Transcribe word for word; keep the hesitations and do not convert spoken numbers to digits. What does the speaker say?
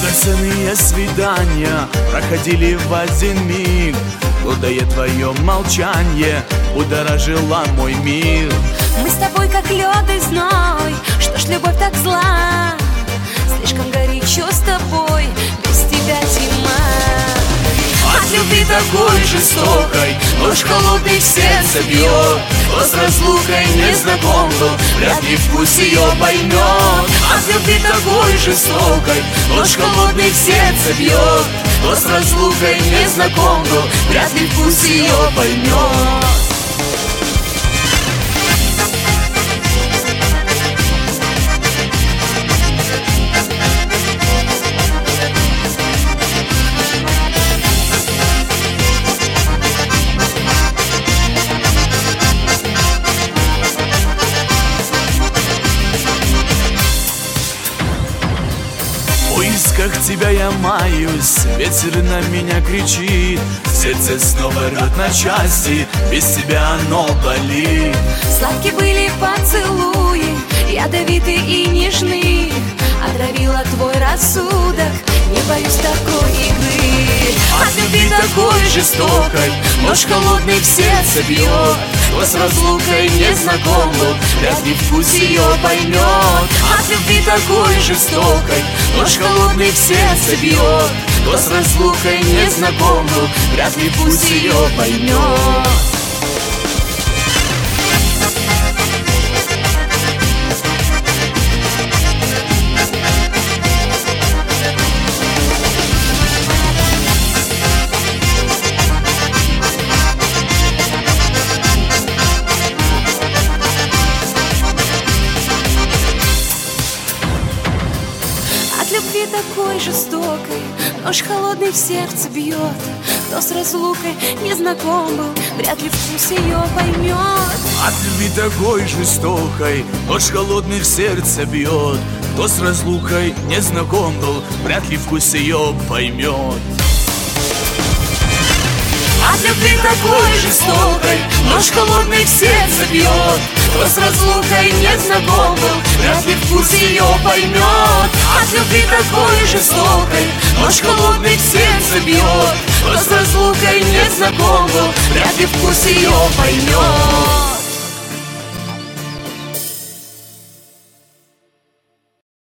Драгоценные свидания проходили в один миг, Худое твое молчание будоражило мой мир. Мы с тобой как лед и зной, что ж любовь так зла? Слишком горячо с тобой, без тебя зима. От любви такой жестокой нож холодный в сердце бьет. Кто с разлукой не знаком был, вряд ли вкус ее поймет. От любви такой жестокой нож холодный в сердце бьет. Кто с разлукой не знаком был, вряд ли вкус ее поймет. В поисках тебя я маюсь, ветер на меня кричит, сердце снова рвет на части, без тебя оно болит. Сладкие были поцелуи, ядовитые и нежны, отравила твой рассудок, не боюсь такой игры. От любви такой жестокой нож холодный в сердце бьет. Кто с разлукой не знаком был, вряд ли вкус ее поймет. От любви такой жестокой нож холодный в сердце бьет. Кто с разлукой не знаком был, вряд ли вкус ее поймет. Любви такой жестокой нож холодный в сердце бьет. Кто с разлукой не знаком был, вряд ли вкус ее поймет. От любви такой жестокой нож холодный в сердце бьет. Кто с разлукой не знаком был, вряд ли вкус ее поймет. От любви такой жестокой нож холодный в сердце бьет. Кто с разлукой не знаком был, вряд ли вкус ее поймет. От любви такой жестокой нож холодный в сердце бьет. Кто с разлукой не знаком был, вряд ли вкус ее поймет.